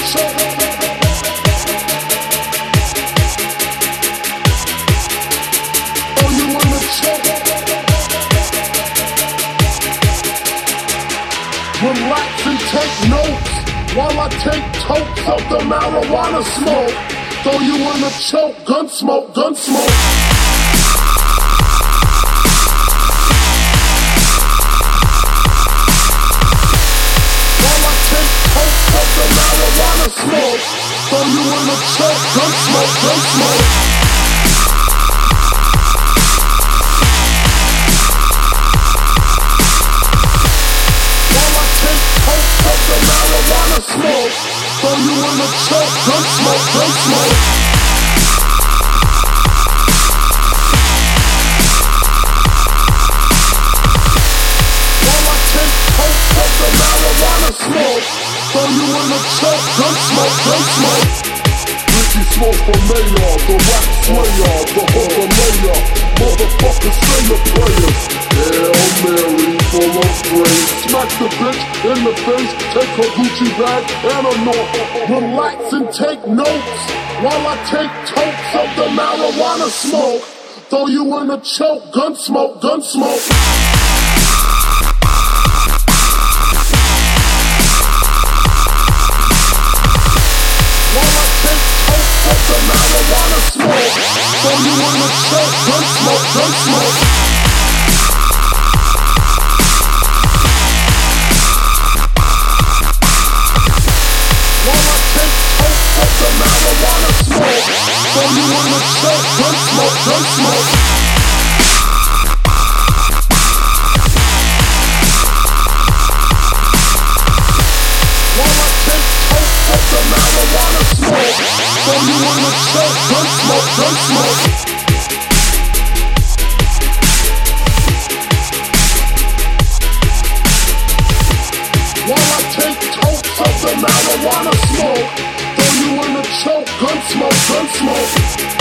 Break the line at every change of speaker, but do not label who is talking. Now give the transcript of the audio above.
Relax and take notes while I take totes of the marijuana smoke. Throw you in a choke, gun smoke, gun smoke. While I take totes of the marijuana smoke, throw you in a choke, gun smoke, gun smoke. The marijuana smoke, throw you in the choke, gun smoke, gun smoke. While I take totes of the marijuana smoke, throw you in the choke, gun smoke, gun smoke. Ricky Smoke for mayor, the rap slayer, the hooker layer. Motherfuckers say your prayers. Hail Mary, full of grace. Smack the bitch in the face, take her Gucci bag and a note. Relax and take notes while I take totes of the marijuana smoke. Throw you in a choke, gun smoke, gun smoke. While I take totes of the marijuana smoke, throw you in a choke, gun smoke, gun smoke. The marijuana smoke, throw you in the choke, gun smoke, gun smoke. While I take totes of the marijuana smoke, throw you in the choke, gun smoke, gun smoke. While I take totes of the marijuana smoke, throw you in the choke, gun smoke, gun smoke.